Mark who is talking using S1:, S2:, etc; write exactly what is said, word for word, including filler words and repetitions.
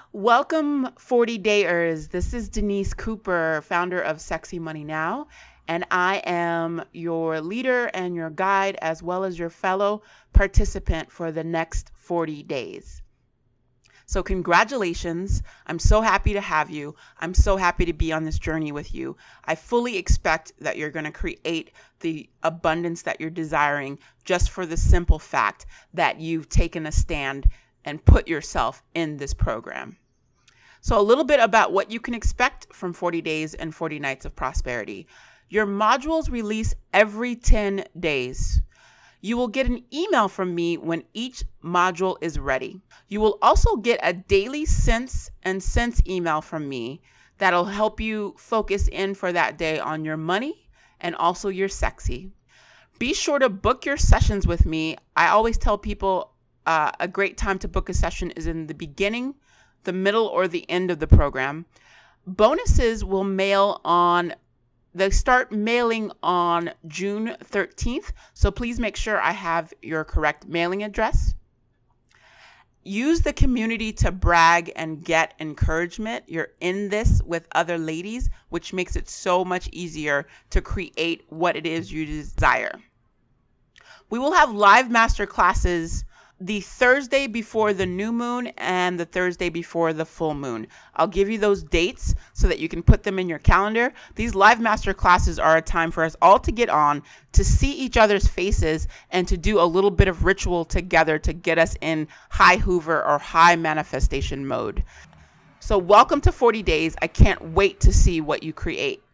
S1: Welcome, forty Dayers. This is Denise Cooper, founder of Sexy Money Now, and I am your leader and your guide, as well as your fellow participant for the next forty days. So congratulations. I'm so happy to have you. I'm so happy to be on this journey with you. I fully expect that you're going to create the abundance that you're desiring just for the simple fact that you've taken a stand and put yourself in this program. So a little bit about what you can expect from forty days and forty nights of prosperity. Your modules release every ten days. You will get an email from me when each module is ready. You will also get a daily sense and sense email from me that'll help you focus in for that day on your money and also your sexy. Be sure to book your sessions with me. I always tell people uh, a great time to book a session is in the beginning, the middle, or the end of the program. Bonuses will mail on They start mailing on June thirteenth, so please make sure I have your correct mailing address. Use the community to brag and get encouragement. You're in this with other ladies, which makes it so much easier to create what it is you desire. We will have live master classes the Thursday before the new moon and the Thursday before the full moon. I'll give you those dates so that you can put them in your calendar. These live master classes are a time for us all to get on, to see each other's faces, and to do a little bit of ritual together to get us in high Hoover or high manifestation mode. So welcome to forty days. I can't wait to see what you create.